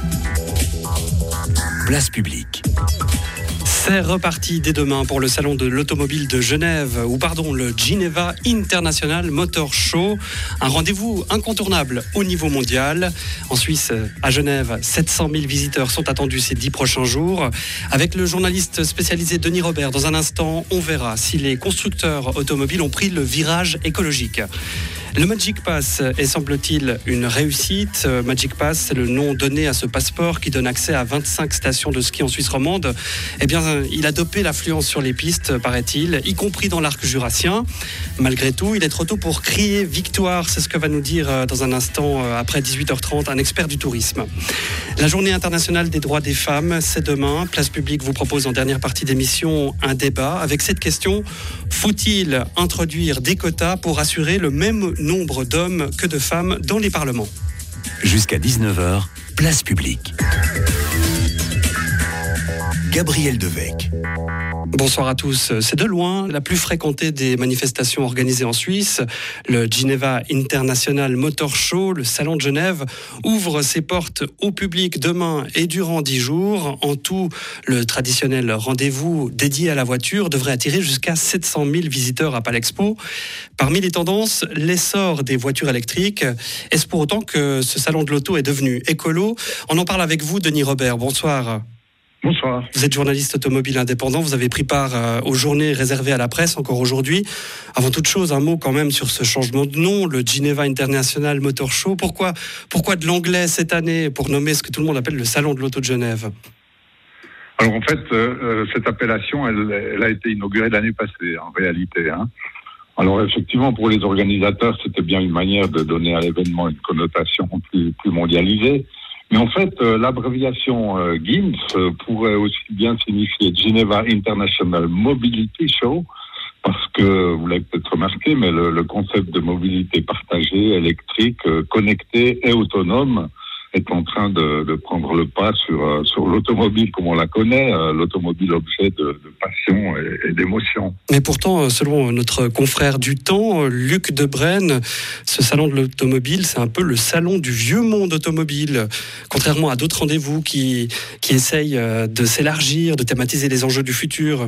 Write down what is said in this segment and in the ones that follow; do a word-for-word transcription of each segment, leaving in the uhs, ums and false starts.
Place publique. C'est reparti dès demain pour le salon de l'automobile de Genève, ou pardon, le Geneva International Motor Show. Un rendez-vous incontournable au niveau mondial. En Suisse, à Genève, sept cent mille visiteurs sont attendus ces dix prochains jours. Avec le journaliste spécialisé Denis Robert, dans un instant, on verra si les constructeurs automobiles ont pris le virage écologique. Le Magic Pass est, semble-t-il, une réussite. Magic Pass, c'est le nom donné à ce passeport qui donne accès à vingt-cinq stations de ski en Suisse romande. Eh bien, il a dopé l'affluence sur les pistes, paraît-il, y compris dans l'arc jurassien. Malgré tout, il est trop tôt pour crier victoire. C'est ce que va nous dire dans un instant, après dix-huit heures trente, un expert du tourisme. La journée internationale des droits des femmes, c'est demain. Place publique vous propose en dernière partie d'émission un débat avec cette question: faut-il introduire des quotas pour assurer le même nombre d'hommes que de femmes dans les parlements? Jusqu'à dix-neuf heures, place publique. Gabriel Devecq. Bonsoir à tous. C'est de loin la plus fréquentée des manifestations organisées en Suisse. Le Geneva International Motor Show, le salon de Genève, ouvre ses portes au public demain et durant dix jours. En tout, le traditionnel rendez-vous dédié à la voiture devrait attirer jusqu'à sept cent mille visiteurs à Palexpo. Parmi les tendances, l'essor des voitures électriques. Est-ce pour autant que ce salon de l'auto est devenu écolo? On en parle avec vous, Denis Robert. Bonsoir. Bonsoir. Vous êtes journaliste automobile indépendant, vous avez pris part euh, aux journées réservées à la presse encore aujourd'hui. Avant toute chose, un mot quand même sur ce changement de nom, le Geneva International Motor Show. Pourquoi, pourquoi de l'anglais cette année pour nommer ce que tout le monde appelle le salon de l'auto de Genève? Alors en fait, euh, cette appellation, elle, elle a été inaugurée l'année passée en réalité. Hein. Alors effectivement, pour les organisateurs, c'était bien une manière de donner à l'événement une connotation plus, plus mondialisée. Mais en fait, euh, l'abréviation euh, G I M S euh, pourrait aussi bien signifier Geneva International Mobility Show, parce que, vous l'avez peut-être remarqué, mais le, le concept de mobilité partagée, électrique, euh, connectée et autonome est en train de, de prendre le pas sur, euh, sur l'automobile comme on la connaît, euh, l'automobile objet de, de passion et, et d'émotion. Mais pourtant, selon notre confrère du temps, Luc Debrenne, ce salon de l'automobile, c'est un peu le salon du vieux monde automobile. Contrairement à d'autres rendez-vous qui, qui essayent de s'élargir, de thématiser les enjeux du futur.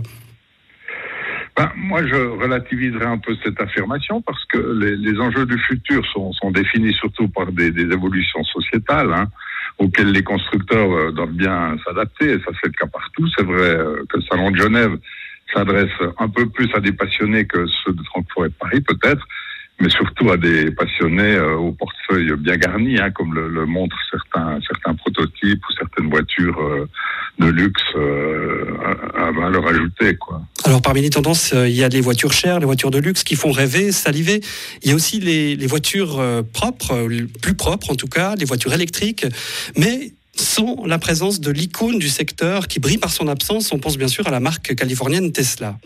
Ben, moi, je relativiserai un peu cette affirmation parce que les, les enjeux du futur sont, sont définis surtout par des, des évolutions sociétales hein, auxquelles les constructeurs euh, doivent bien s'adapter. Et ça, c'est le cas partout. C'est vrai euh, que le Salon de Genève s'adresse un peu plus à des passionnés que ceux de Francfort et de Paris, peut-être, mais surtout à des passionnés euh, au portefeuille bien garni, hein, comme le, le montrent certains, certains prototypes ou certaines voitures euh, de luxe euh, à, à valeur ajoutée, quoi. Alors parmi les tendances, euh, il y a les voitures chères, les voitures de luxe qui font rêver, saliver. Il y a aussi les, les voitures euh, propres, euh, plus propres en tout cas, les voitures électriques, mais sans la présence de l'icône du secteur qui brille par son absence. On pense bien sûr à la marque californienne Tesla.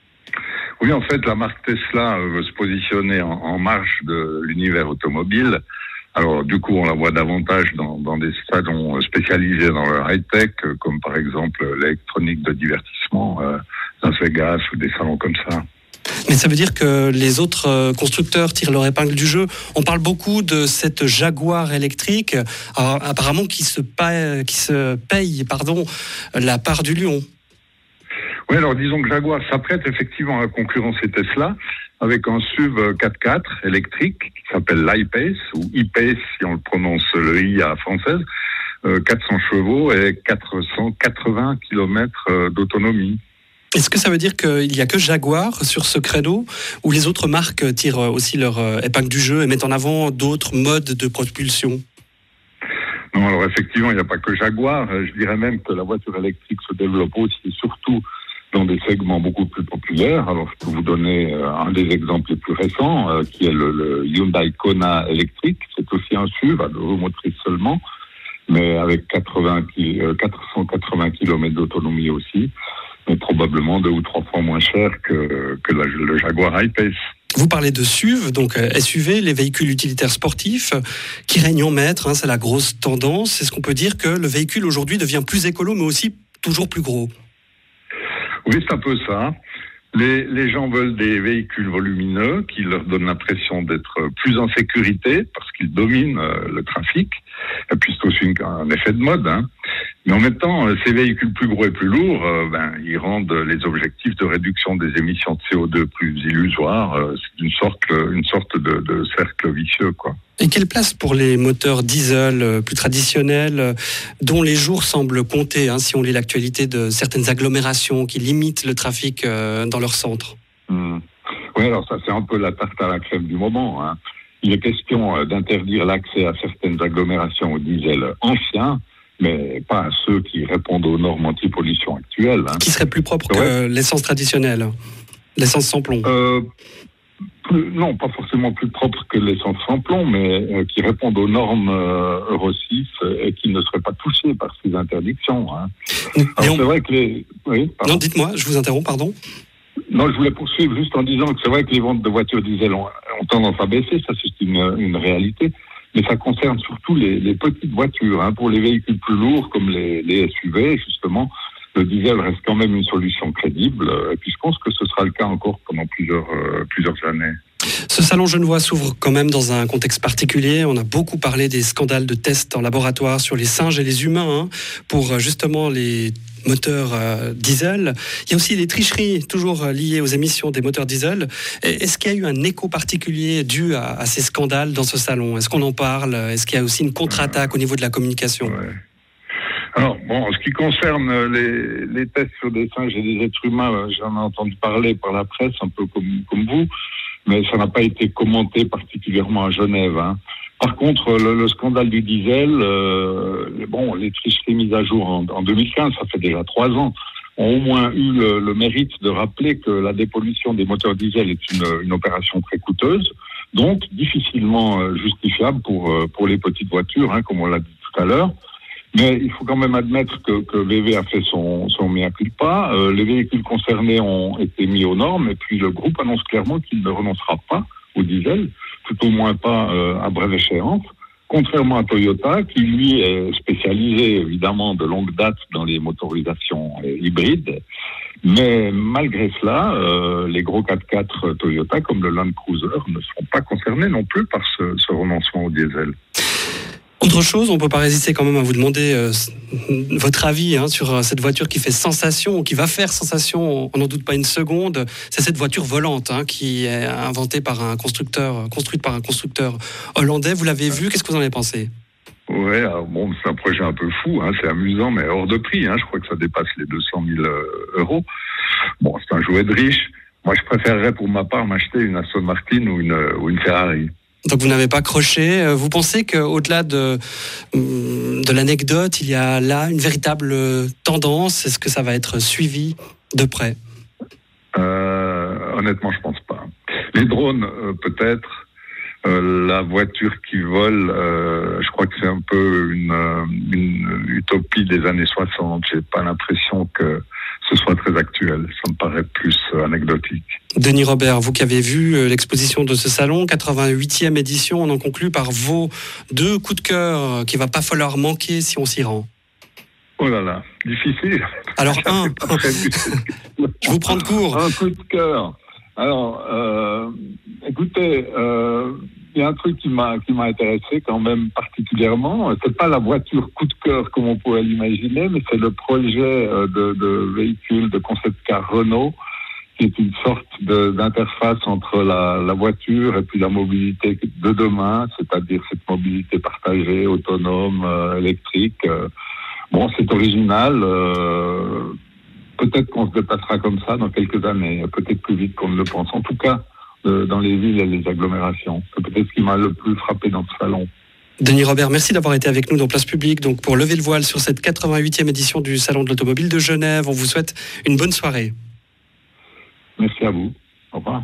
Oui, en fait, la marque Tesla veut se positionner en, en marge de l'univers automobile. Alors, du coup, on la voit davantage dans, dans des salons spécialisés dans le high-tech, comme par exemple l'électronique de divertissement, euh, Las Vegas ou des salons comme ça. Mais ça veut dire que les autres constructeurs tirent leur épingle du jeu. On parle beaucoup de cette Jaguar électrique, alors, apparemment qui se paye, qui se paye pardon, la part du lion. Oui, alors disons que Jaguar s'apprête effectivement à concurrencer Tesla avec un S U V quatre-quatre électrique qui s'appelle l'I-Pace, ou I-Pace si on le prononce le I à française, euh, quatre cents chevaux et quatre cent quatre-vingts kilomètres d'autonomie. Est-ce que ça veut dire qu'il n'y a que Jaguar sur ce créneau, ou les autres marques tirent aussi leur épingle du jeu et mettent en avant d'autres modes de propulsion ? Non, alors effectivement, il n'y a pas que Jaguar. Je dirais même que la voiture électrique se développe aussi et surtout dans des segments beaucoup plus populaires. Alors, je peux vous donner euh, un des exemples les plus récents, euh, qui est le, le Hyundai Kona électrique. C'est aussi un S U V à deux roues motrices seulement, mais avec quatre-vingts, euh, quatre cent quatre-vingts kilomètres d'autonomie aussi, mais probablement deux ou trois fois moins cher que, que la, le Jaguar I-Pace. Vous parlez de S U V, donc S U V, les véhicules utilitaires sportifs, qui règnent en maître, hein, c'est la grosse tendance. Est-ce qu'on peut dire que le véhicule aujourd'hui devient plus écolo, mais aussi toujours plus gros ? Oui, c'est un peu ça. Les, les gens veulent des véhicules volumineux qui leur donnent l'impression d'être plus en sécurité parce qu'ils dominent euh, le trafic. Et puis c'est aussi une, un effet de mode. Hein. Mais en même temps, euh, ces véhicules plus gros et plus lourds, euh, ben, ils rendent les objectifs de réduction des émissions de C O deux plus illusoires. Euh, c'est une sorte, une sorte de, de cercle vicieux, quoi. Et quelle place pour les moteurs diesel euh, plus traditionnels, euh, dont les jours semblent compter, hein, si on lit l'actualité de certaines agglomérations qui limitent le trafic euh, dans leur centre? Mmh. Oui, alors ça c'est un peu la tarte à la crème du moment. Hein. Il est question euh, d'interdire l'accès à certaines agglomérations au diesel ancien, mais pas à ceux qui répondent aux normes anti-pollution actuelles. Hein. Qui serait plus propre ouais. que l'essence traditionnelle, l'essence sans plomb? euh, Plus, non, pas forcément plus propre que l'essence sans plomb, mais euh, qui répondent aux normes euh, Euro six euh, et qui ne seraient pas touchés par ces interdictions. Hein. Alors, on... c'est vrai que les... Oui, non, dites-moi, je vous interromps, pardon. Non, je voulais poursuivre juste en disant que c'est vrai que les ventes de voitures diesel ont, ont tendance à baisser, ça c'est une, une réalité, mais ça concerne surtout les, les petites voitures. Hein. Pour les véhicules plus lourds, comme les, les S U V, justement, le diesel reste quand même une solution crédible, et puis je pense que ce sera le cas encore pendant plusieurs, euh, plusieurs années. Ce salon genevois s'ouvre quand même dans un contexte particulier. On a beaucoup parlé des scandales de tests en laboratoire sur les singes et les humains, hein, pour justement les moteurs euh, diesel. Il y a aussi des tricheries toujours liées aux émissions des moteurs diesel. Est-ce qu'il y a eu un écho particulier dû à, à ces scandales dans ce salon? Est-ce qu'on en parle? Est-ce qu'il y a aussi une contre-attaque au niveau de la communication? Ouais. Alors, bon, en ce qui concerne les, les tests sur des singes et des êtres humains, j'en ai entendu parler par la presse, un peu comme, comme vous, mais ça n'a pas été commenté particulièrement à Genève. Hein. Par contre, le, le scandale du diesel, euh, bon, les tricheries mises à jour en, en deux mille quinze, ça fait déjà trois ans, ont au moins eu le, le mérite de rappeler que la dépollution des moteurs diesel est une, une opération très coûteuse, donc difficilement justifiable pour, pour les petites voitures, hein, comme on l'a dit tout à l'heure. Mais il faut quand même admettre que, que V W a fait son, son mea culpa. Euh, les véhicules concernés ont été mis aux normes et puis le groupe annonce clairement qu'il ne renoncera pas au diesel, tout au moins pas euh, à brève échéance. Contrairement à Toyota, qui lui est spécialisé évidemment de longue date dans les motorisations euh, hybrides. Mais malgré cela, euh, les gros quatre-quatre Toyota comme le Land Cruiser ne seront pas concernés non plus par ce, ce renoncement au diesel. Autre chose, on ne peut pas résister quand même à vous demander euh, votre avis hein, sur cette voiture qui fait sensation, qui va faire sensation, on n'en doute pas une seconde. C'est cette voiture volante hein, qui est inventée par un constructeur, construite par un constructeur hollandais. Vous l'avez vue, qu'est-ce que vous en avez pensé? Oui, bon, c'est un projet un peu fou, hein, c'est amusant, mais hors de prix. Hein, je crois que ça dépasse les deux cent mille euros. Bon, c'est un jouet de riche. Moi, je préférerais pour ma part m'acheter une Aston Martin ou une, ou une Ferrari. Donc vous n'avez pas croché. Vous pensez qu'au-delà de, de l'anecdote, il y a là une véritable tendance? Est-ce que ça va être suivi de près? euh, Honnêtement, je pense pas. Les drones, euh, peut-être. Euh, la voiture qui vole, euh, je crois que c'est un peu une, une utopie des années soixante. J'ai pas l'impression que ce soit très actuel. Ça me paraît plus anecdotique. Denis Robert, vous qui avez vu l'exposition de ce salon, quatre-vingt-huitième édition, on en conclut par vos deux coups de cœur qu'il ne va pas falloir manquer si on s'y rend. Oh là là, difficile. Alors un, je vous prends de court. Un coup de cœur. Alors, euh, écoutez, euh, il y a un truc qui m'a qui m'a intéressé quand même particulièrement. C'est pas la voiture coup de cœur comme on pourrait l'imaginer, mais c'est le projet de, de véhicule de concept car Renault, qui est une sorte de, d'interface entre la, la voiture et puis la mobilité de demain, c'est-à-dire cette mobilité partagée, autonome, euh, électrique. Bon, c'est original. Euh, Peut-être qu'on se déplacera comme ça dans quelques années, peut-être plus vite qu'on ne le pense. En tout cas, euh, dans les villes et les agglomérations. C'est peut-être ce qui m'a le plus frappé dans ce salon. Denis Robert, merci d'avoir été avec nous dans Place Publique, donc pour lever le voile sur cette quatre-vingt-huitième édition du Salon de l'Automobile de Genève. On vous souhaite une bonne soirée. Merci à vous. Au revoir.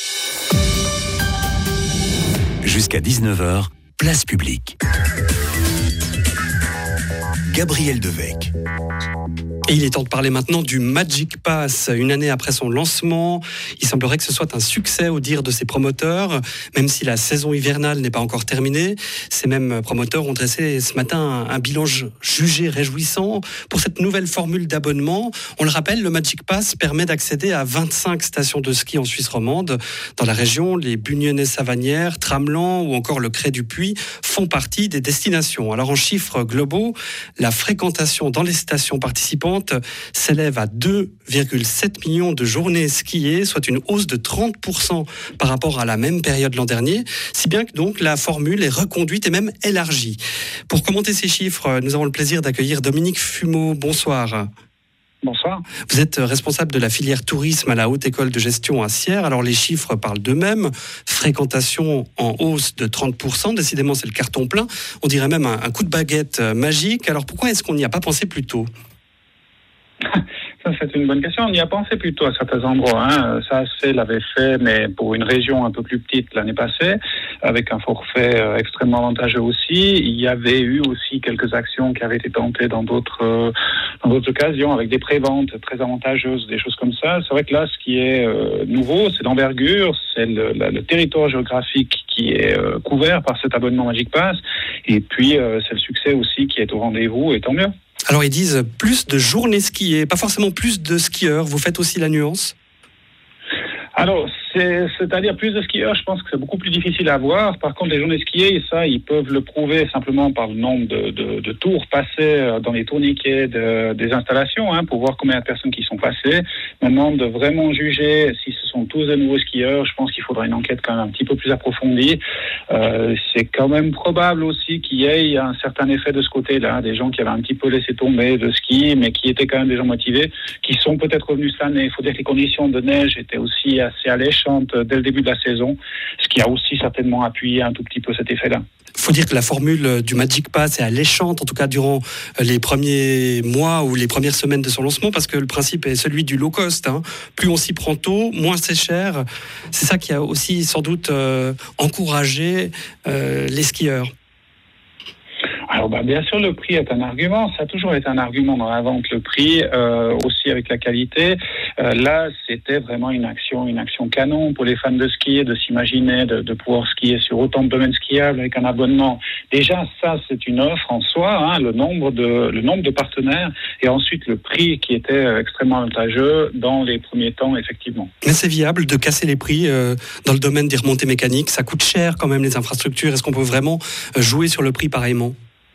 Jusqu'à dix-neuf heures, Place Publique. Gabriel Devecq. Et il est temps de parler maintenant du Magic Pass. Une année après son lancement, il semblerait que ce soit un succès au dire de ses promoteurs, même si la saison hivernale n'est pas encore terminée. Ces mêmes promoteurs ont dressé ce matin un bilan jugé réjouissant pour cette nouvelle formule d'abonnement. On le rappelle, le Magic Pass permet d'accéder à vingt-cinq stations de ski en Suisse romande. Dans la région, les Bugnonnet-Savanières, Tramelan ou encore le Cré du Puy font partie des destinations. Alors en chiffres globaux, la fréquentation dans les stations participantes s'élève à deux virgule sept millions de journées skiées, soit une hausse de trente pour cent par rapport à la même période l'an dernier, si bien que donc la formule est reconduite et même élargie. Pour commenter ces chiffres, nous avons le plaisir d'accueillir Dominique Fumeau. Bonsoir. Bonsoir. Vous êtes responsable de la filière tourisme à la Haute École de Gestion à Sierre. Alors les chiffres parlent d'eux-mêmes. Fréquentation en hausse de trente pour cent. Décidément, c'est le carton plein. On dirait même un, un coup de baguette magique. Alors pourquoi est-ce qu'on n'y a pas pensé plus tôt ? Ça, c'est une bonne question. On y a pensé plutôt à certains endroits. Hein. Ça, c'est l'avait fait, mais pour une région un peu plus petite l'année passée, avec un forfait euh, extrêmement avantageux aussi. Il y avait eu aussi quelques actions qui avaient été tentées dans d'autres, euh, dans d'autres occasions, avec des préventes très avantageuses, des choses comme ça. C'est vrai que là, ce qui est euh, nouveau, c'est l'envergure, c'est le, la, le territoire géographique qui est euh, couvert par cet abonnement Magic Pass. Et puis, euh, c'est le succès aussi qui est au rendez-vous, et tant mieux. Alors ils disent plus de journées skiées, pas forcément plus de skieurs. Vous faites aussi la nuance ? Alors, c'est, c'est-à-dire plus de skieurs, je pense que c'est beaucoup plus difficile à voir. Par contre, les journées skiées, ça, ils peuvent le prouver simplement par le nombre de, de, de tours passés dans les tourniquets de, des installations, hein, pour voir combien de personnes qui sont passées. Maintenant, de vraiment juger si ce sont tous de nouveaux skieurs, je pense qu'il faudra une enquête quand même un petit peu plus approfondie. Euh, c'est quand même probable aussi qu'il y ait un certain effet de ce côté-là, des gens qui avaient un petit peu laissé tomber le ski, mais qui étaient quand même des gens motivés, qui sont peut-être revenus cette année. Il faut dire que les conditions de neige étaient aussi assez alléchantes dès le début de la saison, ce qui a aussi certainement appuyé un tout petit peu cet effet-là. Il faut dire que la formule du Magic Pass est alléchante, en tout cas durant les premiers mois ou les premières semaines de son lancement, parce que le principe est celui du low cost. Hein. Plus on s'y prend tôt, moins c'est cher. C'est ça qui a aussi sans doute euh, encouragé euh, les skieurs. Alors, bah, bien sûr, le prix est un argument. Ça a toujours été un argument dans la vente, le prix, euh, aussi avec la qualité. Euh, là, c'était vraiment une action, une action canon pour les fans de ski, de s'imaginer, de, de pouvoir skier sur autant de domaines skiables avec un abonnement. Déjà, ça, c'est une offre en soi, hein, le nombre de, le nombre de partenaires, et ensuite le prix qui était extrêmement avantageux dans les premiers temps, effectivement. Mais c'est viable de casser les prix euh, dans le domaine des remontées mécaniques. Ça coûte cher quand même les infrastructures. Est-ce qu'on peut vraiment jouer sur le prix pareillement ?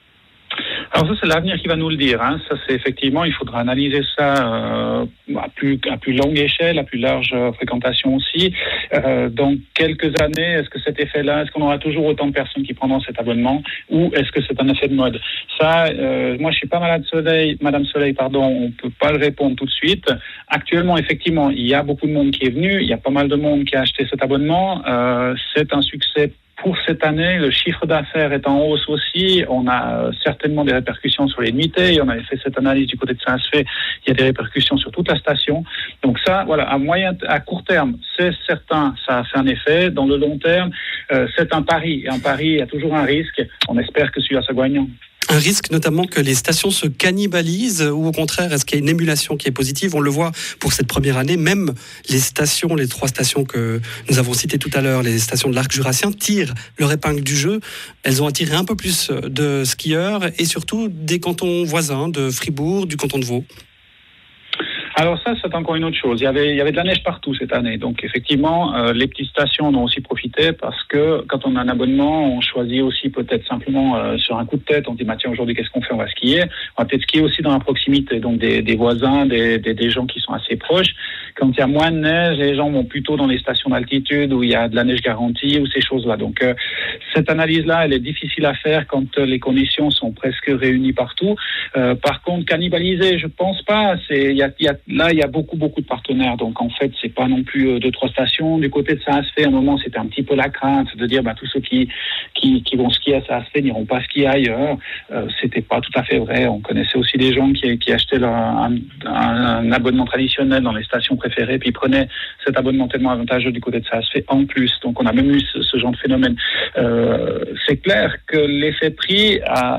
Alors ça, c'est l'avenir qui va nous le dire. Hein. Ça, c'est effectivement, il faudra analyser ça euh, à plus à plus longue échelle, à plus large euh, fréquentation aussi. Euh, dans quelques années, est-ce que cet effet-là, est-ce qu'on aura toujours autant de personnes qui prendront cet abonnement, ou est-ce que c'est un effet de mode ? Ça, euh, moi, je suis pas Madame Soleil, Madame Soleil, pardon, on peut pas le répondre tout de suite. Actuellement, effectivement, il y a beaucoup de monde qui est venu, il y a pas mal de monde qui a acheté cet abonnement. Euh, c'est un succès. Pour cette année, le chiffre d'affaires est en hausse aussi. On a certainement des répercussions sur les nuitées. On avait fait cette analyse du côté de Saint-Sfait. Il y a des répercussions sur toute la station. Donc ça, voilà, à moyen, à court terme, c'est certain, ça a fait un effet. Dans le long terme, euh, c'est un pari. Et un pari, il y a toujours un risque. On espère que celui-là soit gagnant. Un risque notamment que les stations se cannibalisent, ou au contraire, est-ce qu'il y a une émulation qui est positive ? On le voit pour cette première année, même les stations, les trois stations que nous avons citées tout à l'heure, les stations de l'arc jurassien, tirent leur épingle du jeu. Elles ont attiré un peu plus de skieurs et surtout des cantons voisins, de Fribourg, du canton de Vaud. Alors ça, c'est encore une autre chose. Il y avait, il y avait de la neige partout cette année. Donc effectivement, euh, les petites stations en ont aussi profité parce que quand on a un abonnement, on choisit aussi peut-être simplement euh, sur un coup de tête. On dit, bah, tiens, aujourd'hui, qu'est-ce qu'on fait ? On va skier. On va peut-être skier aussi dans la proximité, donc des, des voisins, des, des, des gens qui sont assez proches. Quand il y a moins de neige, les gens vont plutôt dans les stations d'altitude où il y a de la neige garantie ou ces choses-là. Donc euh, cette analyse-là, elle est difficile à faire quand euh, les conditions sont presque réunies partout. Euh, par contre, cannibaliser, je pense pas. C'est, il y a, il y a Là, il y a beaucoup, beaucoup de partenaires. Donc, en fait, c'est pas non plus euh, deux, trois stations. Du côté de Saint-Sfait, à un moment, c'était un petit peu la crainte de dire, bah, tous ceux qui, qui, qui vont skier à Saint-Sfait n'iront pas skier ailleurs. Euh, c'était pas tout à fait vrai. On connaissait aussi des gens qui, qui achetaient leur, un, un, un abonnement traditionnel dans les stations préférées, puis prenaient cet abonnement tellement avantageux du côté de Saint-Sfait en plus. Donc, on a même eu ce, ce genre de phénomène. Euh, c'est clair que l'effet prix a, a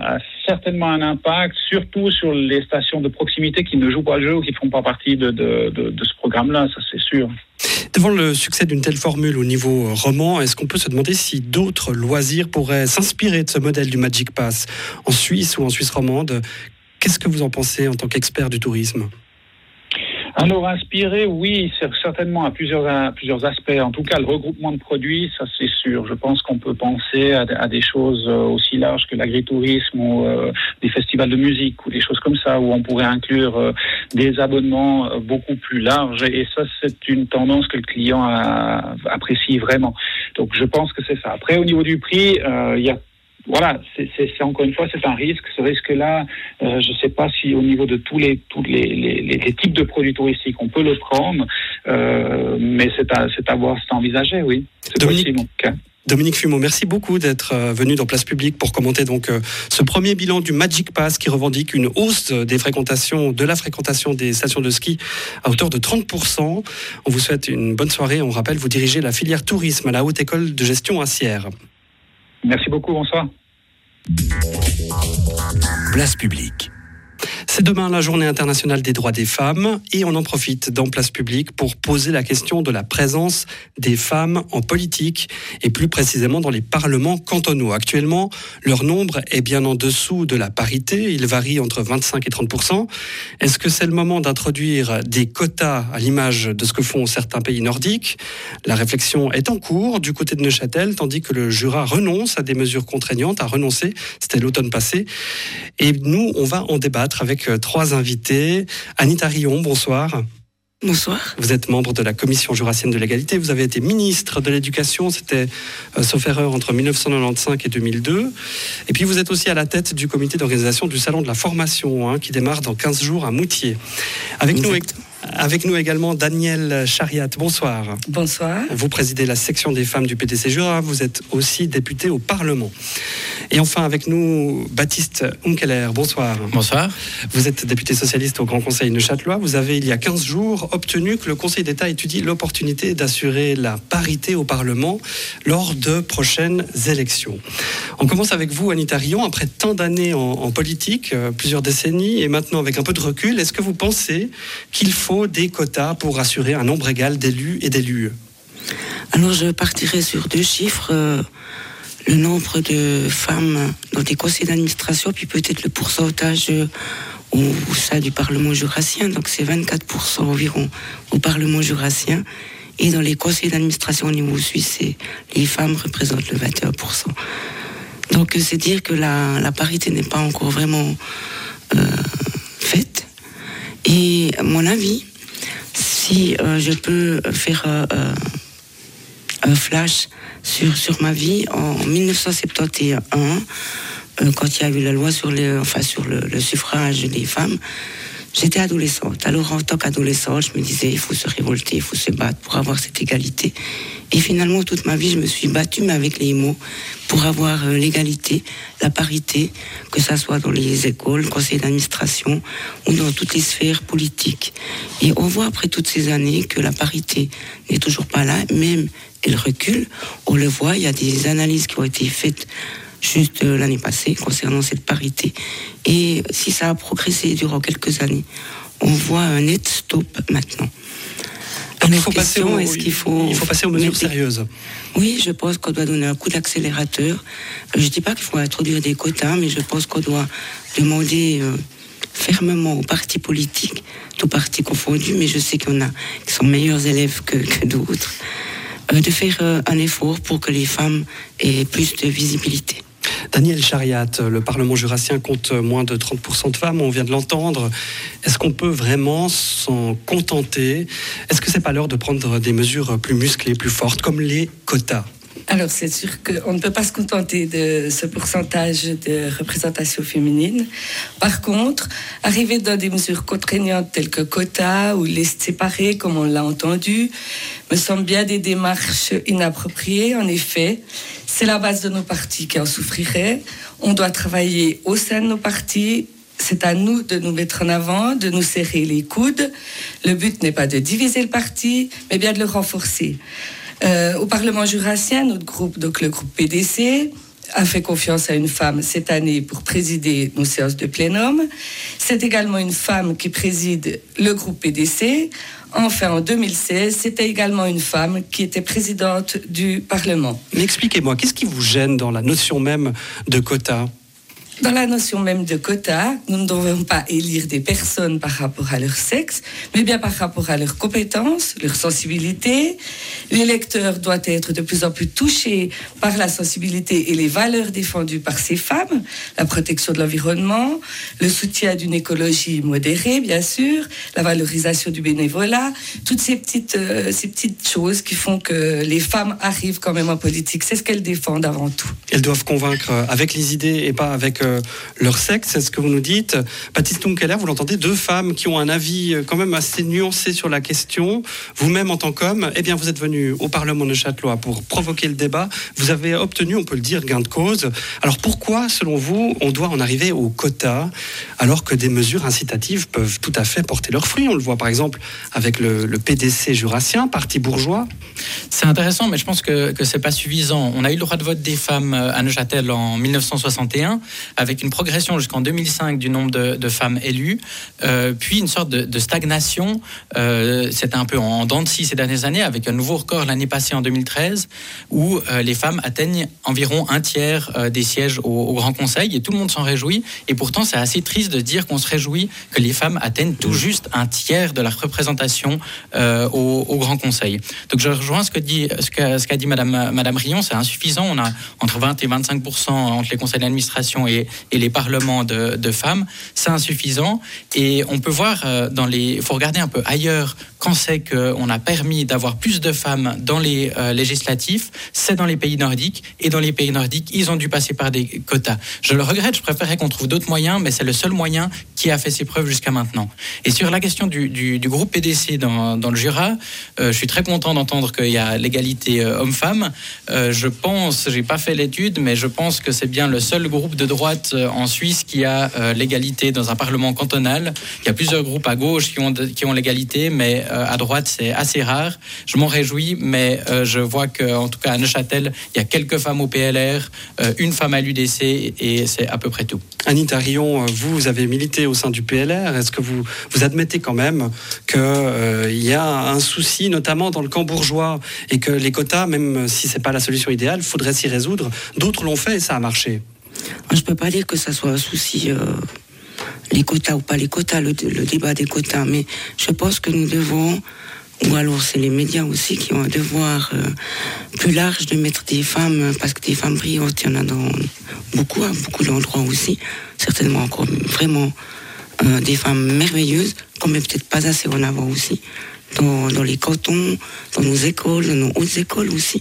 certainement un impact, surtout sur les stations de proximité qui ne jouent pas le jeu ou qui ne font pas partie de, de, de, de ce programme-là, ça c'est sûr. Devant le succès d'une telle formule au niveau roman, est-ce qu'on peut se demander si d'autres loisirs pourraient s'inspirer de ce modèle du Magic Pass en Suisse ou en Suisse romande? Qu'est-ce que vous en pensez en tant qu'expert du tourisme? Alors, inspiré, oui, c'est certainement à plusieurs, à plusieurs aspects. En tout cas, le regroupement de produits, ça c'est sûr. Je pense qu'on peut penser à, à des choses aussi larges que l'agritourisme ou euh, des festivals de musique ou des choses comme ça, où on pourrait inclure euh, des abonnements euh, beaucoup plus larges. Et ça, c'est une tendance que le client a, apprécie vraiment. Donc, je pense que c'est ça. Après, au niveau du prix, euh, il y a Voilà, c'est, c'est, c'est encore une fois, c'est un risque. Ce risque-là, euh, je ne sais pas si au niveau de tous les tous les, les, les types de produits touristiques, on peut le prendre, euh, mais c'est à c'est à voir, c'est à envisager, oui. C'est Dominique, possible, en tout cas. Dominique Fumeau, merci beaucoup d'être venu dans Place Publique pour commenter donc ce premier bilan du Magic Pass qui revendique une hausse des fréquentations, de la fréquentation des stations de ski à hauteur de trente pour cent. On vous souhaite une bonne soirée. On rappelle, vous dirigez la filière tourisme à la Haute École de Gestion à Sierre. Merci beaucoup, bonsoir. Place Publique. C'est demain la journée internationale des droits des femmes et on en profite dans Place Publique pour poser la question de la présence des femmes en politique et plus précisément dans les parlements cantonaux. Actuellement, leur nombre est bien en dessous de la parité. Il varie entre vingt-cinq et trente pour cent. Est-ce que c'est le moment d'introduire des quotas à l'image de ce que font certains pays nordiques? La réflexion est en cours du côté de Neuchâtel, tandis que le Jura renonce à des mesures contraignantes, a renoncé, c'était l'automne passé. Et nous, on va en débattre avec trois invités. Anita Rion, bonsoir. Bonsoir. Vous êtes membre de la Commission jurassienne de l'égalité. Vous avez été ministre de l'Éducation, c'était, euh, sauf erreur, entre dix-neuf cent quatre-vingt-quinze et deux mille deux. Et puis vous êtes aussi à la tête du comité d'organisation du Salon de la formation, hein, qui démarre dans quinze jours à Moutier. Avec nous, avec nous également Danielle Chariat, bonsoir. Bonsoir. Vous présidez la section des femmes du P D C Jura, vous êtes aussi députée au Parlement. Et enfin avec nous, Baptiste Unkeler, bonsoir. Bonsoir. Vous êtes député socialiste au Grand Conseil neuchâtelois. Vous avez, il y a quinze jours, obtenu que le Conseil d'État étudie l'opportunité d'assurer la parité au Parlement lors de prochaines élections. On commence avec vous, Anita Rion. Après tant d'années en, en politique, euh, plusieurs décennies, et maintenant avec un peu de recul, est-ce que vous pensez qu'il faut des quotas pour assurer un nombre égal d'élus et d'élus? Alors je partirai sur deux chiffres. Euh, le nombre de femmes dans des conseils d'administration, puis peut-être le pourcentage au, au sein du Parlement jurassien. Donc c'est vingt-quatre pour cent environ au Parlement jurassien. Et dans les conseils d'administration au niveau suisse, les femmes représentent le vingt et un pour cent. Donc c'est dire que la, la parité n'est pas encore vraiment euh, faite. Et à mon avis, si euh, je peux faire euh, un flash sur, sur ma vie, en dix-neuf cent soixante et onze, euh, quand il y a eu la loi sur, les, enfin, sur le, le suffrage des femmes, j'étais adolescente. Alors en tant qu'adolescente, je me disais, il faut se révolter, il faut se battre pour avoir cette égalité. Et finalement, toute ma vie, je me suis battue, mais avec les mots, pour avoir euh, l'égalité, la parité, que ça soit dans les écoles, le conseil d'administration ou dans toutes les sphères politiques. Et on voit après toutes ces années que la parité n'est toujours pas là, même elle recule. On le voit, il y a des analyses qui ont été faites juste euh, l'année passée concernant cette parité. Et si ça a progressé durant quelques années, on voit un net stop maintenant. Donc il faut, passer aux, est-ce qu'il faut, il faut passer aux mesures mettre... sérieuses. Oui, je pense qu'on doit donner un coup d'accélérateur. Je ne dis pas qu'il faut introduire des quotas, mais je pense qu'on doit demander euh, fermement aux partis politiques, tous partis confondus, mais je sais qu'il y en a qui sont meilleurs élèves que, que d'autres, euh, de faire euh, un effort pour que les femmes aient plus de visibilité. Danielle Chariat, le Parlement jurassien compte moins de trente pour cent de femmes, on vient de l'entendre. Est-ce qu'on peut vraiment s'en contenter? Est-ce que c'est pas l'heure de prendre des mesures plus musclées, plus fortes, comme les quotas? Alors, c'est sûr qu'on ne peut pas se contenter de ce pourcentage de représentation féminine. Par contre, arriver dans des mesures contraignantes telles que quotas ou listes séparées, comme on l'a entendu, me semble bien des démarches inappropriées. En effet, c'est la base de nos partis qui en souffrirait. On doit travailler au sein de nos partis. C'est à nous de nous mettre en avant, de nous serrer les coudes. Le but n'est pas de diviser le parti, mais bien de le renforcer. Euh, au Parlement jurassien, notre groupe, donc le groupe P D C, a fait confiance à une femme cette année pour présider nos séances de plénum. C'est également une femme qui préside le groupe P D C. Enfin, en deux mille seize, c'était également une femme qui était présidente du Parlement. Mais expliquez-moi, qu'est-ce qui vous gêne dans la notion même de quota ? Dans la notion même de quota, nous ne devons pas élire des personnes par rapport à leur sexe, mais bien par rapport à leurs compétences, leur sensibilité. L'électeur doit être de plus en plus touché par la sensibilité et les valeurs défendues par ces femmes, la protection de l'environnement, le soutien d'une écologie modérée, bien sûr, la valorisation du bénévolat, toutes ces petites, euh, ces petites choses qui font que les femmes arrivent quand même en politique. C'est ce qu'elles défendent avant tout. Elles doivent convaincre avec les idées et pas avec euh, leur sexe, c'est ce que vous nous dites. Baptiste Unkeler, vous l'entendez, deux femmes qui ont un avis quand même assez nuancé sur la question. Vous-même, en tant qu'homme, eh bien, vous êtes venu au Parlement neuchâtelois pour provoquer le débat. Vous avez obtenu, on peut le dire, gain de cause. Alors pourquoi, selon vous, on doit en arriver au quota alors que des mesures incitatives peuvent tout à fait porter leurs fruits ? On le voit par exemple avec le, le P D C jurassien, parti bourgeois. C'est intéressant, mais je pense que, que c'est pas suffisant. On a eu le droit de vote des femmes à Neuchâtel en dix-neuf cent soixante et un, avec une progression jusqu'en deux mille cinq du nombre de, de femmes élues, euh, puis une sorte de, de stagnation. Euh, c'était un peu en dents de scie ces dernières années, avec un nouveau record l'année passée en deux mille treize, où euh, les femmes atteignent environ un tiers euh, des sièges au, au Grand Conseil, et tout le monde s'en réjouit. Et pourtant, c'est assez triste de dire qu'on se réjouit que les femmes atteignent tout juste un tiers de la représentation euh, au, au Grand Conseil. Donc je rejoins ce que dit, ce qu'a, ce qu'a dit Madame, Madame Rion, c'est insuffisant. On a entre vingt et vingt-cinq pour cent entre les conseils d'administration et, et les parlements de, de femmes. C'est insuffisant. Et on peut voir euh, dans les... Il faut regarder un peu ailleurs quand c'est qu'on a permis d'avoir plus de femmes dans les euh, législatifs, c'est dans les pays nordiques. Et dans les pays nordiques, ils ont dû passer par des quotas. Je le regrette, je préférerais qu'on trouve d'autres moyens, mais c'est le seul moyen qui a fait ses preuves jusqu'à maintenant. Et sur la question du, du, du groupe P D C dans, dans le Jura, euh, je suis très content d'entendre qu'il y a l'égalité euh, homme-femme. Euh, je pense, j'ai pas fait l'étude, mais je pense que c'est bien le seul groupe de droite euh, en Suisse qui a euh, l'égalité dans un parlement cantonal. Il y a plusieurs groupes à gauche qui ont, de, qui ont l'égalité, mais euh, à droite, c'est assez rare. Je m'en réjouis, mais euh, je vois qu'en tout cas à Neuchâtel, il y a quelques femmes au P L R, euh, une femme à l'U D C, et c'est à peu près tout. Anita Rion, vous, vous avez milité au sein du P L R. Est-ce que vous, vous admettez quand même qu'il euh, y a un souci, notamment dans le camp bourgeois, et que les quotas, même si ce n'est pas la solution idéale, il faudrait s'y résoudre? D'autres l'ont fait et ça a marché. Je ne peux pas dire que ça soit un souci, euh, les quotas ou pas les quotas, le, le débat des quotas, mais je pense que nous devons, ou alors c'est les médias aussi qui ont un devoir euh, plus large de mettre des femmes, parce que des femmes brillantes, il y en a dans beaucoup, à beaucoup d'endroits aussi, certainement encore vraiment euh, des femmes merveilleuses, qu'on met peut-être pas assez en avant aussi, dans, dans les cantons, dans nos écoles, dans nos hautes écoles aussi,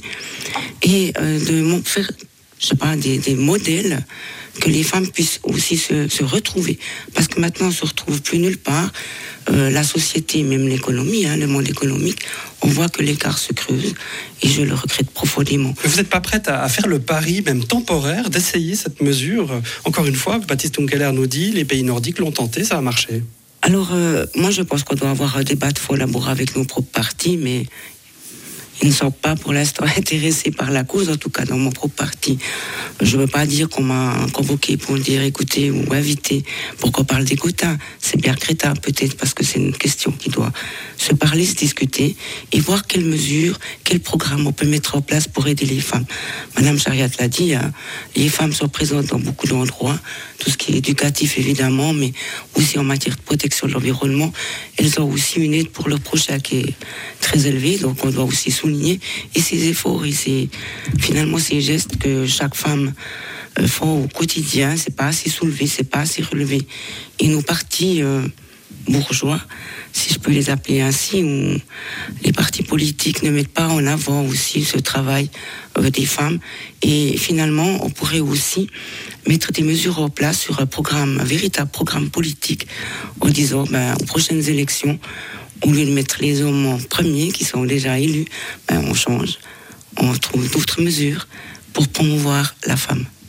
et euh, de faire, je sais pas, des, des modèles que les femmes puissent aussi se, se retrouver. Parce que maintenant, on ne se retrouve plus nulle part. Euh, la société, même l'économie, hein, le monde économique, on voit que l'écart se creuse et je le regrette profondément. Mais vous n'êtes pas prête à, à faire le pari, même temporaire, d'essayer cette mesure? Encore une fois, Baptiste Unkeler nous dit, les pays nordiques l'ont tenté, ça a marché. Alors, euh, moi, je pense qu'on doit avoir un débat de fond d'abord avec nos propres partis, mais ils ne sont pas pour l'instant intéressés par la cause, en tout cas dans mon propre parti. Je ne veux pas dire qu'on m'a convoqué pour dire écoutez ou invité pour qu'on parle des quotas. C'est bien crétin peut-être parce que c'est une question qui doit se parler, se discuter et voir quelles mesures, quels programmes on peut mettre en place pour aider les femmes. Madame Chariat l'a dit, hein, les femmes sont présentes dans beaucoup d'endroits, tout ce qui est éducatif évidemment, mais aussi en matière de protection de l'environnement. Elles ont aussi une aide pour leur prochain qui est très élevée, donc on doit aussi souligner et ces efforts et ces, finalement ces gestes que chaque femme euh, font au quotidien, c'est pas assez soulevé, c'est pas assez relevé. Et nos partis euh, bourgeois, si je peux les appeler ainsi, où les partis politiques ne mettent pas en avant aussi ce travail euh, des femmes. Et finalement, on pourrait aussi mettre des mesures en place sur un programme, un véritable programme politique, en disant, ben, aux prochaines élections, au lieu de mettre les hommes en premier, qui sont déjà élus, ben on change. On trouve d'autres mesures pour promouvoir la femme.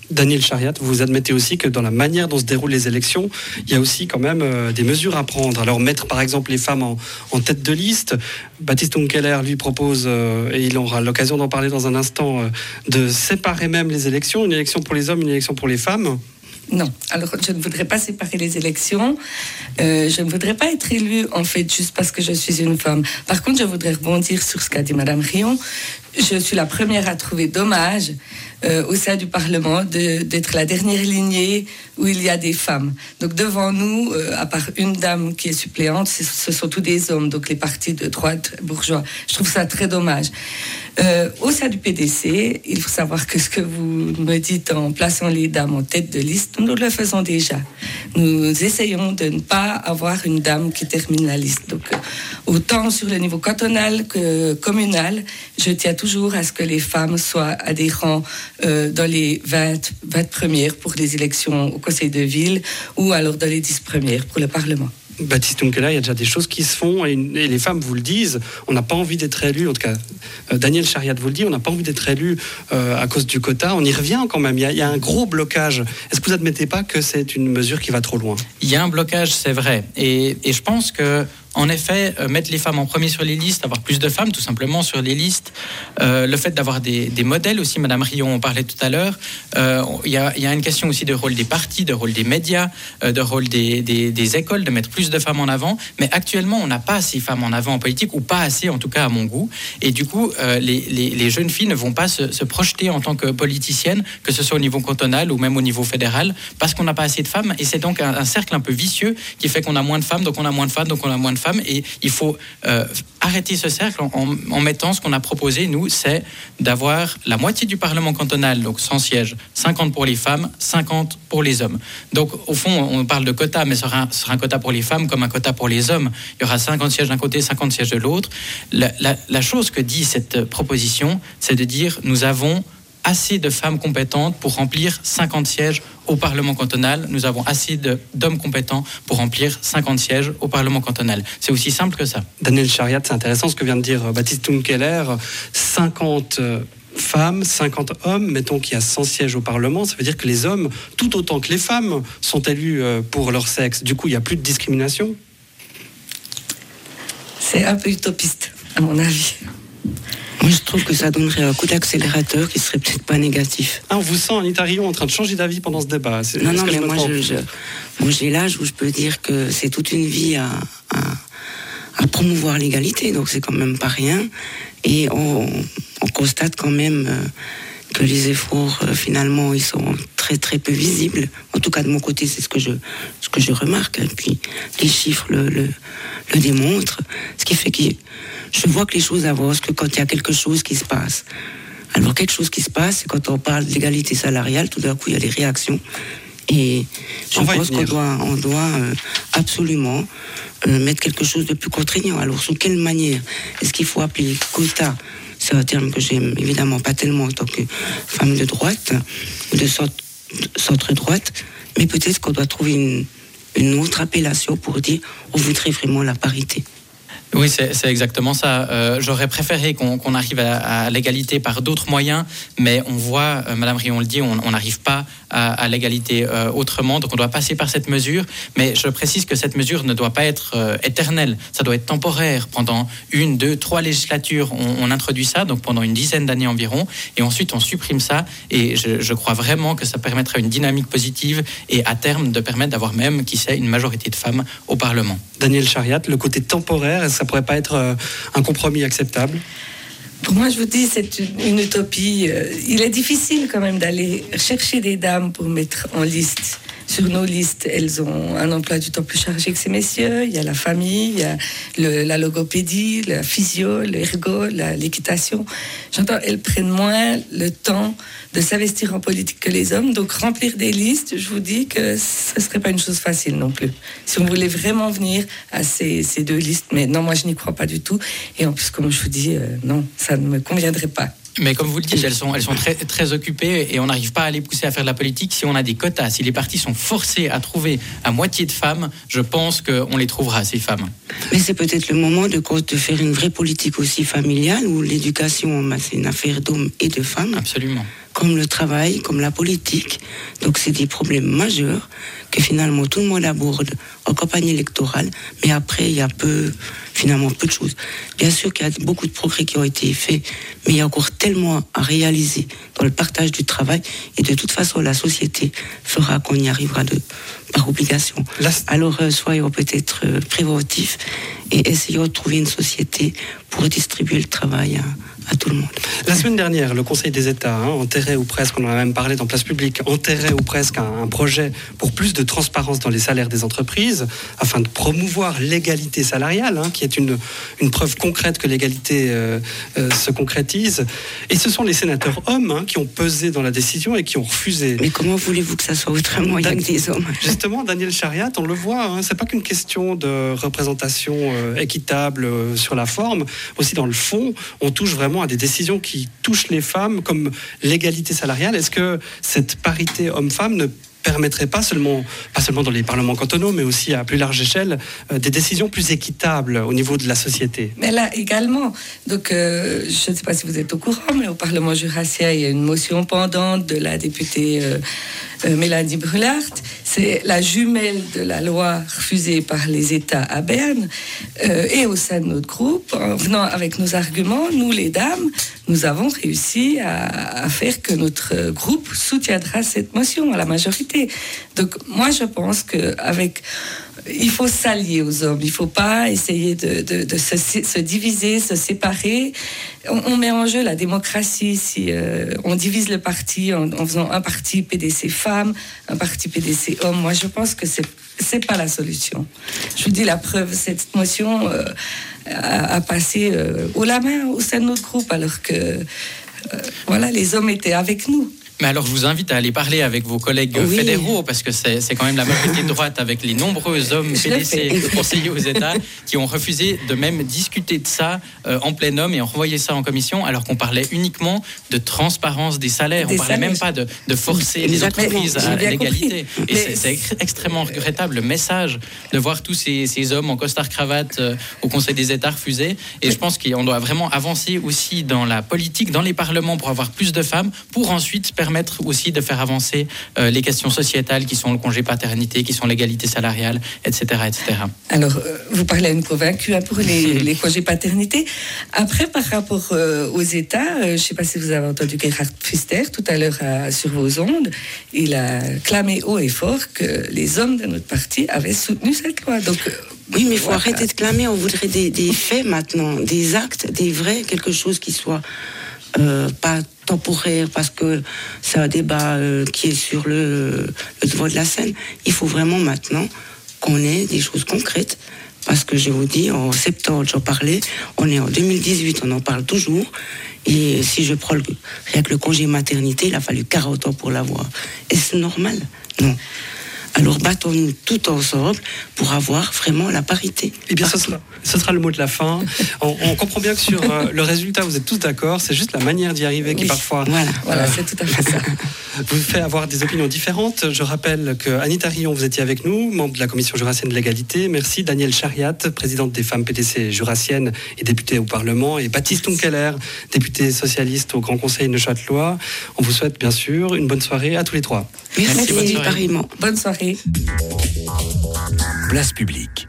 Daniel Chariat, vous admettez aussi que dans la manière dont se déroulent les élections, il y a aussi quand même euh, des mesures à prendre. Alors mettre par exemple les femmes en, en tête de liste. Baptiste Unkeler lui propose, euh, et il aura l'occasion d'en parler dans un instant, euh, de séparer même les élections, une élection pour les hommes, une élection pour les femmes. Non, alors je ne voudrais pas séparer les élections. Euh, je ne voudrais pas être élue, en fait, juste parce que je suis une femme. Par contre, je voudrais rebondir sur ce qu'a dit Madame Rion. Je suis la première à trouver dommage, euh, au sein du Parlement, de, d'être la dernière lignée où il y a des femmes. Donc devant nous, euh, à part une dame qui est suppléante, ce sont tous des hommes, donc les partis de droite bourgeois. Je trouve ça très dommage. Euh, au sein du P D C, il faut savoir que ce que vous me dites en plaçant les dames en tête de liste, nous le faisons déjà. Nous essayons de ne pas avoir une dame qui termine la liste. Donc, euh, autant sur le niveau cantonal que communal, je tiens toujours à ce que les femmes soient adhérents euh, dans les vingt, vingt premières pour les élections au conseil de ville ou alors dans les dix premières pour le Parlement. Baptiste Unkeler, il y a déjà des choses qui se font et, et les femmes vous le disent, on n'a pas envie d'être élu, en tout cas euh, Daniel Chariat vous le dit, on n'a pas envie d'être élu euh, à cause du quota, on y revient quand même, il y a, il y a un gros blocage. Est-ce que vous n'admettez pas que c'est une mesure qui va trop loin ? Il y a un blocage, c'est vrai, et, et je pense que en effet, euh, mettre les femmes en premier sur les listes, avoir plus de femmes tout simplement sur les listes, euh, le fait d'avoir des, des modèles aussi, Madame Rion en parlait tout à l'heure, euh, il y a, y a une question aussi de rôle des partis, de rôle des médias, euh, de rôle des, des, des écoles, de mettre plus de femmes en avant, mais actuellement on n'a pas assez de femmes en avant en politique, ou pas assez en tout cas à mon goût, et du coup euh, les, les, les jeunes filles ne vont pas se, se projeter en tant que politiciennes, que ce soit au niveau cantonal ou même au niveau fédéral, parce qu'on n'a pas assez de femmes, et c'est donc un, un cercle un peu vicieux qui fait qu'on a moins de femmes, donc on a moins de femmes, donc on a moins de femmes, et il faut euh, arrêter ce cercle en, en, en mettant ce qu'on a proposé, nous, c'est d'avoir la moitié du Parlement cantonal, donc cent sièges, cinquante pour les femmes, cinquante pour les hommes. Donc, au fond, on parle de quota, mais ce sera un, ce sera un quota pour les femmes comme un quota pour les hommes. Il y aura cinquante sièges d'un côté, cinquante sièges de l'autre. La, la, la chose que dit cette proposition, c'est de dire, nous avons assez de femmes compétentes pour remplir cinquante sièges au Parlement cantonal. Nous avons assez de, d'hommes compétents pour remplir cinquante sièges au Parlement cantonal. C'est aussi simple que ça. Daniel Chariat, c'est intéressant ce que vient de dire Baptiste Unkeler. cinquante femmes, cinquante hommes, mettons qu'il y a cent sièges au Parlement, ça veut dire que les hommes, tout autant que les femmes, sont élus pour leur sexe. Du coup, il n'y a plus de discrimination ? C'est un peu utopiste, à mon avis. Moi, je trouve que ça donnerait un coup d'accélérateur qui serait peut-être pas négatif. Ah, on vous sent, Anita Rion, en train de changer d'avis pendant ce débat. C'est, non, non, mais je moi, je, je, moi, j'ai l'âge où je peux dire que c'est toute une vie à, à, à promouvoir l'égalité, donc c'est quand même pas rien. Et on, on constate quand même euh, que les efforts, euh, finalement, ils sont très, très peu visibles. En tout cas, de mon côté, c'est ce que je, ce que je remarque. Et puis, les chiffres le, le, le démontrent. Ce qui fait que je vois que les choses avancent, que quand il y a quelque chose qui se passe. Alors, quelque chose qui se passe, c'est quand on parle de l'égalité salariale, tout d'un coup, il y a des réactions. Et je pense qu'on doit, on doit euh, absolument euh, mettre quelque chose de plus contraignant. Alors, sous quelle manière ? Est-ce qu'il faut appeler quota ? C'est un terme que j'aime évidemment pas tellement en tant que femme de droite, ou de centre-droite, mais peut-être qu'on doit trouver une, une autre appellation pour dire on voudrait vraiment la parité. Oui, c'est, c'est exactement ça. Euh, j'aurais préféré qu'on, qu'on arrive à, à l'égalité par d'autres moyens, mais on voit, euh, Madame Rion le dit, on n'arrive pas à, à l'égalité euh, autrement, donc on doit passer par cette mesure. Mais je précise que cette mesure ne doit pas être euh, éternelle, ça doit être temporaire. Pendant une, deux, trois législatures, on, on introduit ça, donc pendant une dizaine d'années environ, et ensuite on supprime ça. Et je, je crois vraiment que ça permettra une dynamique positive et à terme de permettre d'avoir même, qui sait, une majorité de femmes au Parlement. Daniel Chariat, le côté temporaire, ça pourrait pas être euh, un compromis acceptable ? Pour moi, je vous dis, c'est une, une utopie. Il est difficile quand même d'aller chercher des dames pour mettre en liste. Sur nos listes, elles ont un emploi du temps plus chargé que ces messieurs. Il y a la famille, il y a le, la logopédie, la physio, l'ergo, la, l'équitation. J'entends, elles prennent moins le temps de s'investir en politique que les hommes. Donc, remplir des listes, je vous dis que ce ne serait pas une chose facile non plus. Si on voulait vraiment venir à ces, ces deux listes. Mais non, moi, je n'y crois pas du tout. Et en plus, comme je vous dis, euh, non, ça ne me conviendrait pas. Mais comme vous le dites, elles sont, elles sont très, très occupées et on n'arrive pas à les pousser à faire de la politique si on a des quotas. Si les partis sont forcés à trouver à moitié de femmes, je pense qu'on les trouvera, ces femmes. Mais c'est peut-être le moment de, de faire une vraie politique aussi familiale où l'éducation, c'est une affaire d'hommes et de femmes. Absolument. comme le travail, comme la politique. Donc c'est des problèmes majeurs que finalement tout le monde aborde en campagne électorale, mais après il y a peu, finalement peu de choses. Bien sûr qu'il y a beaucoup de progrès qui ont été faits, mais il y a encore tellement à réaliser dans le partage du travail, et de toute façon la société fera qu'on y arrivera de, par obligation. La... Alors euh, soyons peut-être euh, préventifs et essayons de trouver une société pour distribuer le travail à, à tout le monde. La semaine dernière, le Conseil des États hein, enterrait ou presque, on en a même parlé dans Place Publique, enterrait ou presque un, un projet pour plus de transparence dans les salaires des entreprises, afin de promouvoir l'égalité salariale, hein, qui est une, une preuve concrète que l'égalité euh, euh, se concrétise. Et ce sont les sénateurs hommes hein, qui ont pesé dans la décision et qui ont refusé. Mais comment voulez-vous que ça soit autrement? Il n'y a que des hommes. Justement, Daniel Chariat, on le voit, hein, c'est pas qu'une question de représentation euh, équitable euh, sur la forme, aussi dans le fond, on touche vraiment à des décisions qui touchent les femmes, comme l'égalité salariale. Est-ce que cette parité homme-femme ne permettrait pas seulement, pas seulement dans les parlements cantonaux, mais aussi à plus large échelle, euh, des décisions plus équitables au niveau de la société? Mais là également, donc euh, je ne sais pas si vous êtes au courant, mais au Parlement jurassien, il y a une motion pendante de la députée euh, euh, Mélanie Brulart. C'est la jumelle de la loi refusée par les États à Berne. Euh, et au sein de notre groupe, en venant avec nos arguments, nous les dames, nous avons réussi à, à faire que notre groupe soutiendra cette motion à la majorité. Donc moi je pense qu'avec... Il faut s'allier aux hommes, il ne faut pas essayer de, de, de se, se diviser, se séparer. On, on met en jeu la démocratie si euh, on divise le parti en, en faisant un parti P D C femmes, un parti P D C hommes. Moi, je pense que ce n'est pas la solution. Je vous dis la preuve, cette motion euh, a, a passé euh, haut la main au sein de notre groupe, alors que euh, voilà, les hommes étaient avec nous. Mais alors, je vous invite à aller parler avec vos collègues oui. fédéraux, parce que c'est, c'est quand même la majorité de droite, avec les nombreux hommes P D C conseillers aux États qui ont refusé de même discuter de ça euh, en plénum et ont renvoyé ça en commission, alors qu'on parlait uniquement de transparence des salaires. Des on ne parlait salaires. même pas de, de forcer les entreprises à l'égalité. Et c'est, c'est extrêmement regrettable, le message de voir tous ces, ces hommes en costard-cravate euh, au Conseil des États refuser. Et je pense qu'on doit vraiment avancer aussi dans la politique, dans les parlements, pour avoir plus de femmes, pour ensuite permettre permettre aussi de faire avancer euh, les questions sociétales qui sont le congé paternité, qui sont l'égalité salariale, et cetera, et cetera. Alors, euh, vous parlez à une convaincue hein, pour les, les congés paternité. Après, par rapport euh, aux États, euh, je ne sais pas si vous avez entendu Gerhard Pfister tout à l'heure à, sur vos ondes, il a clamé haut et fort que les hommes de notre parti avaient soutenu cette loi. Donc, euh, oui, mais il faut voilà. arrêter de clamer. On voudrait des, des faits maintenant, des actes, des vrais, quelque chose qui soit euh, pas temporaire, parce que c'est un débat euh, qui est sur le, le devant de la scène. Il faut vraiment maintenant qu'on ait des choses concrètes, parce que je vous dis, en septembre, j'en parlais, on est en deux mille dix-huit, on en parle toujours, et si je prends le, rien que le congé maternité, il a fallu quarante ans pour l'avoir. Est-ce normal? Non. Alors battons-nous tout ensemble pour avoir vraiment la parité. Eh bien, ce sera, ce sera le mot de la fin. On, on comprend bien que sur euh, le résultat, vous êtes tous d'accord. C'est juste la manière d'y arriver qui, oui, parfois... Voilà, voilà euh, c'est tout à fait ça. Vous fait avoir des opinions différentes. Je rappelle que Anita Rillon, vous étiez avec nous, membre de la Commission jurassienne de l'égalité. Merci. Daniel Chariat, présidente des femmes P D C jurassiennes et députée au Parlement. Et Baptiste Unkeler, député socialiste au Grand Conseil neuchâtelois. On vous souhaite bien sûr une bonne soirée à tous les trois. Merci, Merci bonne soirée. Bonne soirée. Place Publique.